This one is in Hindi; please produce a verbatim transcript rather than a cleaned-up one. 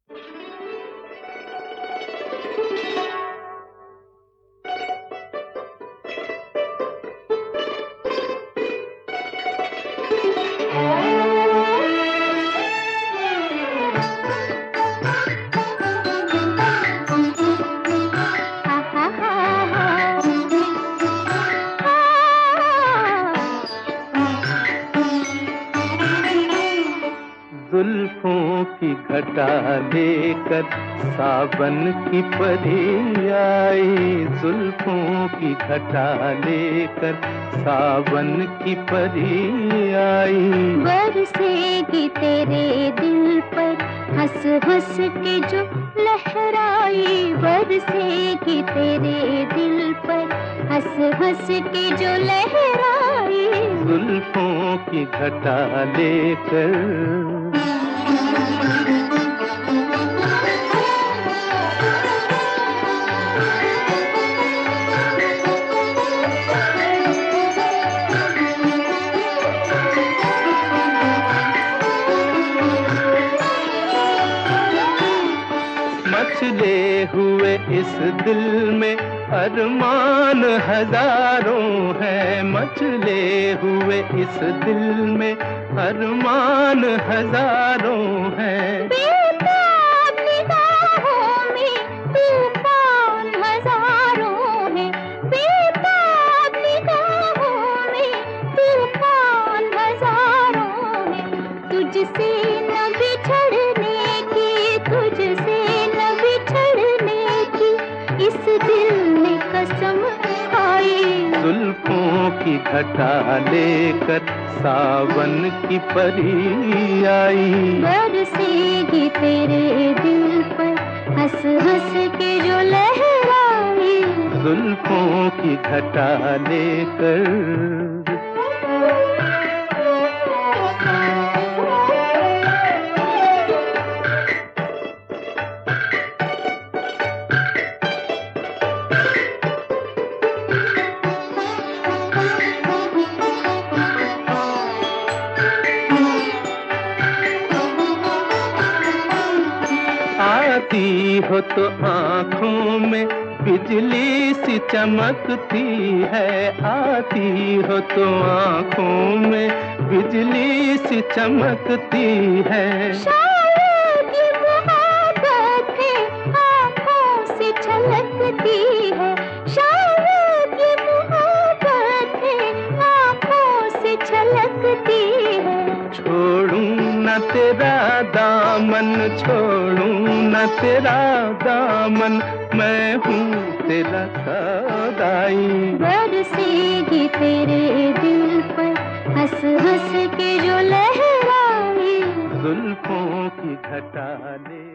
जुल्फों की घटा लेकर सावन की परी आई, जुल्फों की घटा लेकर सावन की परी आई। बरसेगी तेरे दिल पर हंस हंस के जो लहराई, बरसेगी तेरे दिल पर हंस हंस के जो लहराई। जुल्फों की घटा लेकर मचले हुए इस दिल में अरमान हजारों हैं, मचले हुए इस दिल में अरमान हजारों हैं। बेताब निगाहों में तूफान हजारों हैं, बेताब निगाहों में तूफान हजारों हैं। तुझसे न बिछड़ने की, तुझसे इस दिल ने कसम खाई। जुल्फों की घटा लेकर सावन की परी आई, बरसेगी तेरे दिल पर हंस हंस के जो लहराई। जुल्फों की घटा लेकर आती हो तो आँखों में बिजली सी चमकती है, आती हो तो आँखों में बिजली सी चमकती है। शायद ये मोहब्बत है आँखों से छलकती है, शायद ये मोहब्बत है आँखों से छलकती है। छोड़ूं न तेरा दामन, छोड़ूं न तेरा दामन, मैं हूँ तेरा सौदाई। बरसेगी तेरे दिल पर हंस हंस के जो लहराई। जुल्फों की घटा ले